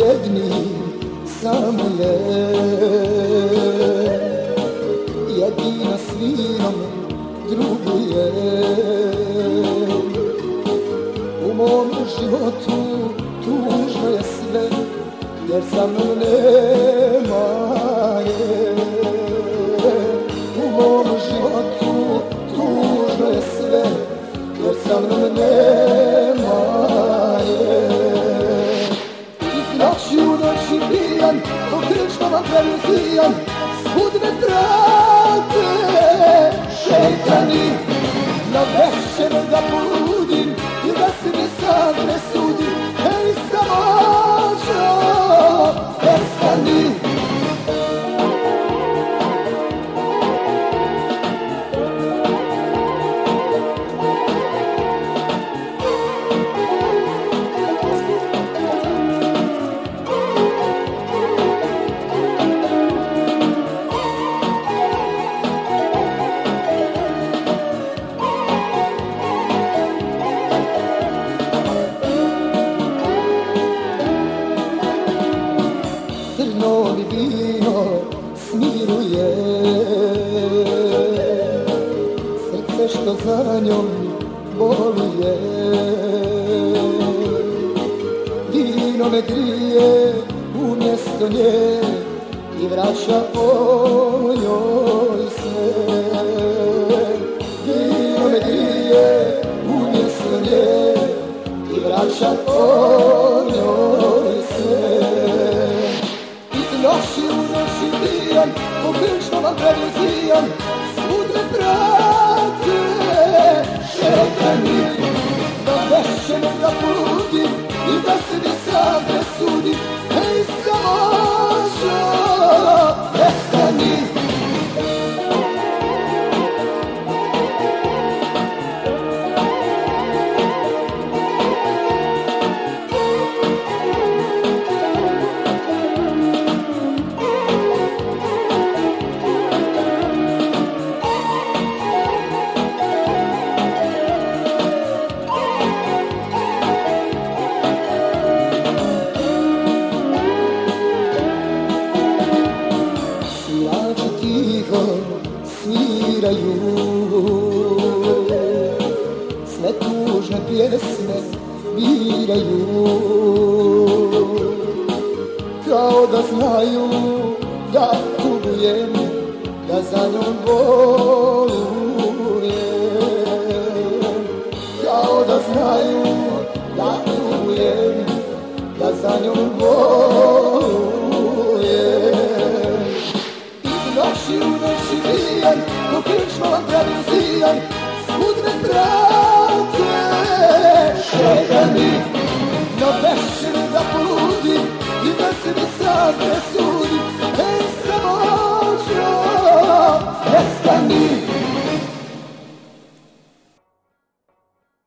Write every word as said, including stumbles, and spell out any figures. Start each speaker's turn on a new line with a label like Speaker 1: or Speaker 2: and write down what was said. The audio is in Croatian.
Speaker 1: jedni samo je, jedina svinom druguje. U mom životu tužno je sve, jer sa mnom nema je. U mom životu tužno je sve, jer sa mnom nema je. Iz noći u noći pijan, po krčmama preluzijan, svud me prate šeitani. Na večer da poludim i da se mi sam ne sudim. Hej, samoćo, prestani. Crno mi vino smiruje srce što za njom boluje. Vino me grije umjesto nje i vraća o njoj sve. Vino me grije umjesto nje i vraća o njoj sve. Noći u noći pijan, po krčmama preluzijan, svud me prate šeitani. Na večer da poludim i da se mi sam ne sudim. Hej, samoćo, prestani. Sviraju sve tužne pjesme, biraju kao da znaju da tugujem, da za njom bolujem. Kao da znaju da tugujem, da za njom bolujem. Noći u noći pijan, po krčmama preluzijan, svud me prate šeitani. Na večer da poludim i da se mi sad ne sudim.